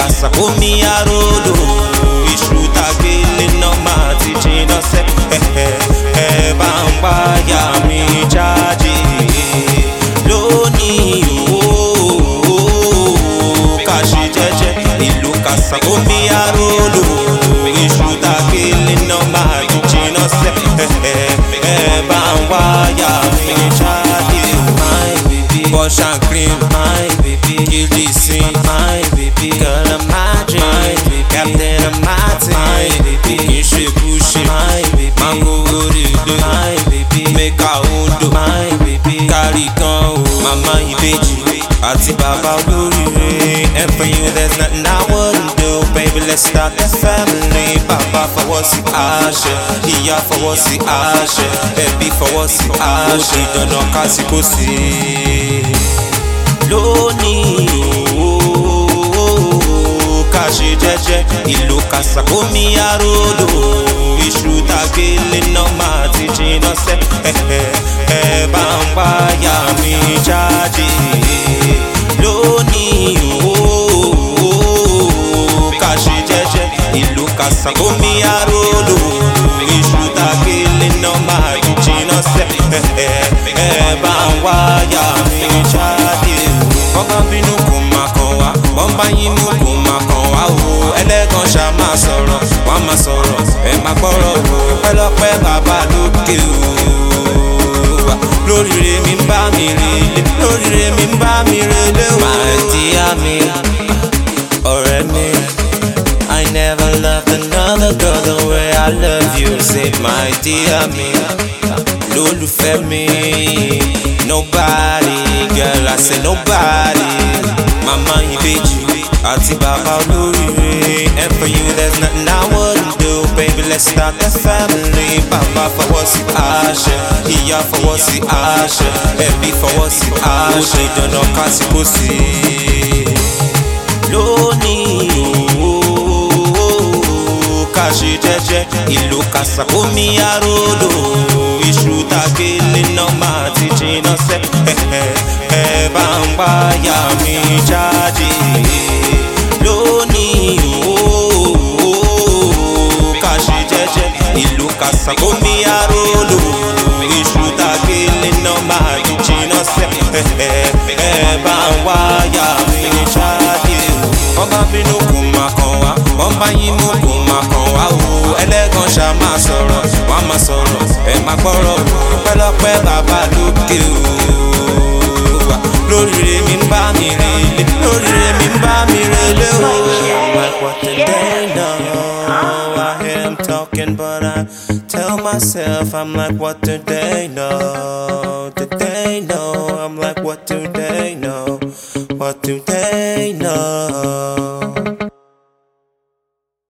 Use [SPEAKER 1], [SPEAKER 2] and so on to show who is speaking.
[SPEAKER 1] kàsà omi arodo iṣu tagele náà máa ti jiná sẹ́ ẹ bá ń wáyà mi jáde lónìí o ká ṣe jẹ́jẹ́ ìlú kàsà omi arodo iṣu tagele náà máa ti jiná sẹ́ ẹ bá ń wáyà mi jáde. My baby, wash and cream, my baby, kill the scene, my baby, girl I'm magic, my baby, captain of my team, my baby, kishi pushi, my baby, mango uridu, my baby, make a undo, my baby, carry gun, mama ibeji, ati baba olorire, and for you there's nothing I wouldn't do, baby let's start the family, baba for what's the ashe, iya for what's the ashe, baby for what's the ashe, odi dandan kasi kò sí lónìí o ká ṣe jẹ́jẹ́ ìlú kàsà omi arodo iṣu tagele náà máa ti jiná sẹ́ ẹ bá ń wáyà mi jáde lónìí o ká ṣe jẹ́jẹ́ ìlú kàsà omi arodo iṣu tagele náà máa ti jiná sẹ́ ẹ bá ń wáyà mi jáde. Wọ́n bá bínú kò máa kàn wá, wọ́n bá yínú kò máa kàn wá o. Ẹlẹ́gàn ṣá máa sọ̀rọ̀, wọ́n máa sọ̀rọ̀, ẹ máa gbọ́rọ̀ o. Pẹ́lọ́pẹ́ bàbá lókè o. Lóríire mi ń bá mi relé, lóríire mi ń bá mi relé o. My dear mi, ọ̀rẹ́ mi, I never loved another girl the way I love you. Say my dear mi, lólùfẹ́ mi. Nobody, girl, I say nobody. Mama ibeji, ati baba olorire, and for you there's nothing I wouldn't do, baby let's start the family. Baba for what's the ashe, iya for what's the ashe, baby for what's the ashe, odi dandan kasi kò sí lónìí o ká ṣe jẹ́jẹ́ ìlú kàsà omi arodo iṣu tagele náà máa ti jiná sẹ́ ẹ bá ń wáyà mi jáde lónìí o ká ṣe jẹ́jẹ́ ìlú kàsà omi arodo iṣu tagele náà máa ti jiná sẹ́ ẹ bá ń wáyà mi jáde. Wọ́n bá bínú kò máa kàn wá, wọ́n bá yínú kò máa kàn wá o. Ẹlẹ́gàn ṣá máa sọ̀rọ̀, wọ́n máa sọ̀rọ̀, ẹ máa gbọ́rọ̀ o. Pẹ́lọ́pẹ́ bàbá lókè o. Lóríire mi ń bá mi relé, lóríire mi ń bá mi relé o. Like what did they know? I am talking but I tell myself I'm like what do they know? Did they know? I'm like what do they know? What do they know?